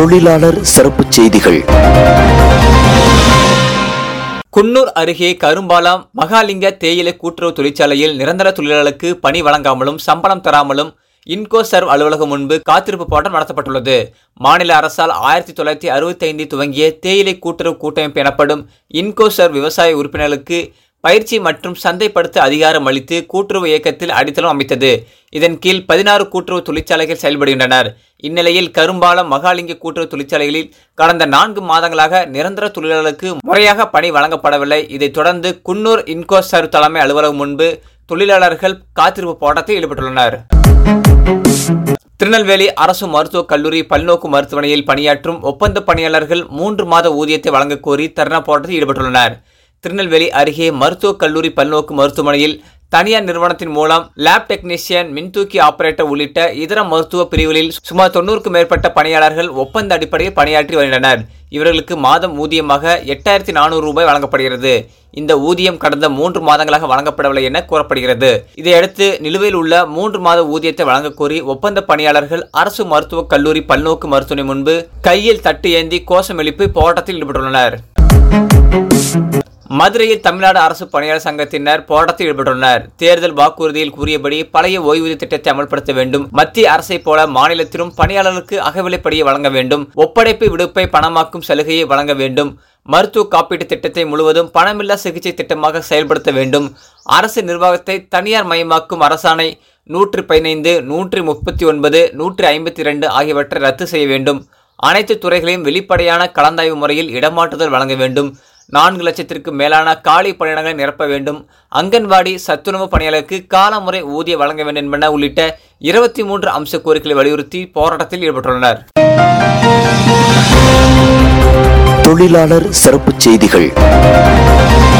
தொழிலாளர் சிறப்புச் செய்திகள். குன்னூர் அருகே கரும்பாலம் மகாலிங்க தேயிலை கூட்டுறவு தொழிற்சாலையில் நிரந்தர தொழிலாளர்களுக்கு பணி வழங்காமலும் சம்பளம் தராமலும் இன்கோசர்வ் அலுவலகம் முன்பு காத்திருப்பு போராட்டம் நடத்தப்பட்டுள்ளது. மாநில அரசால் 1965 துவங்கிய தேயிலை கூட்டுறவு கூட்டமைப்பு எனப்படும் இன்கோசர்வ் விவசாய உறுப்பினர்களுக்கு பயிற்சி மற்றும் சந்தைப்படுத்த அதிகாரம் அளித்து கூட்டுறவு இயக்கத்தில் அடித்தளம் அமைத்தது. இதன் கீழ் 16 கூட்டுறவு தொழிற்சாலைகள் செயல்படுகின்றனர். இந்நிலையில் கரும்பாலம் மகாலிங்க கூட்டுறவு தொழிற்சாலைகளில் கடந்த 4 மாதங்களாக நிரந்தர தொழிலாளர்களுக்கு முறையாக பணி வழங்கப்படவில்லை. இதைத் தொடர்ந்து குன்னூர் இன்கோசர்வ் தலைமை அலுவலகம் முன்பு தொழிலாளர்கள் காத்திருப்பு போராட்டத்தில் ஈடுபட்டுள்ளனர். திருநெல்வேலி அரசு மருத்துவக் கல்லூரி பல்நோக்கு மருத்துவமனையில் பணியாற்றும் ஒப்பந்த பணியாளர்கள் 3 மாத ஊதியத்தை வழங்கக் கோரி தர்ணா போராட்டத்தில் ஈடுபட்டுள்ளனர். திருநெல்வேலி அருகே மருத்துவக் கல்லூரி பல்நோக்கு மருத்துவமனையில் தனியார் நிறுவனத்தின் மூலம் லேப் டெக்னீசியன், மின்தூக்கி ஆபரேட்டர் உள்ளிட்ட இதர மருத்துவ பிரிவுகளில் சுமார் 90க்கும் மேற்பட்ட பணியாளர்கள் ஒப்பந்த அடிப்படையில் பணியாற்றி வருகின்றனர். இவர்களுக்கு மாதம் ஊதியமாக 8400 ரூபாய் வழங்கப்படுகிறது. இந்த ஊதியம் கடந்த 3 மாதங்களாக வழங்கப்படவில்லை என கூறப்படுகிறது. இதையடுத்து நிலுவையில் உள்ள 3 மாத ஊதியத்தை வழங்கக் கோரி ஒப்பந்த பணியாளர்கள் அரசு மருத்துவக் கல்லூரி பல்நோக்கு மருத்துவமனை முன்பு கையில் தட்டு ஏந்தி கோஷம் எழுப்பி போராட்டத்தில் ஈடுபட்டுள்ளனர். மதுரையில் தமிழ்நாடு அரசு பணியாளர் சங்கத்தினர் போராட்டத்தில் ஈடுபட்டுள்ளனர். தேர்தல் வாக்குறுதியில் கூறியபடி பழைய ஓய்வூதிய திட்டத்தை அமல்படுத்த வேண்டும். மத்திய அரசை போல மாநிலத்திலும் பணியாளர்களுக்கு அகவிலைப்படியை வழங்க வேண்டும். ஒப்படைப்பு விடுப்பை பணமாக்கும் சலுகையை வழங்க வேண்டும். மருத்துவ காப்பீட்டு திட்டத்தை முழுவதும் பணமில்லா சிகிச்சை திட்டமாக செயல்படுத்த வேண்டும். அரசு நிர்வாகத்தை தனியார் மயமாக்கும் அரசாணை 115, 139, 152 ஆகியவற்றை ரத்து செய்ய வேண்டும். அனைத்து துறைகளையும் வெளிப்படையான கலந்தாய்வு முறையில் இடமாற்றுதல் வழங்க வேண்டும். 4 லட்சத்திற்கு மேலான காலி பணியிடங்களை நிரப்ப வேண்டும். அங்கன்வாடி சத்துணவு பணியாளருக்கு காலமுறை ஊதியம் வழங்க வேண்டும் என்பன உள்ளிட்ட 23 அம்ச கோரிக்கைகளை வலியுறுத்தி போராட்டத்தில் ஈடுபட்டுள்ளனர். தொழிலாளர் சிறப்புச் செய்திகள்.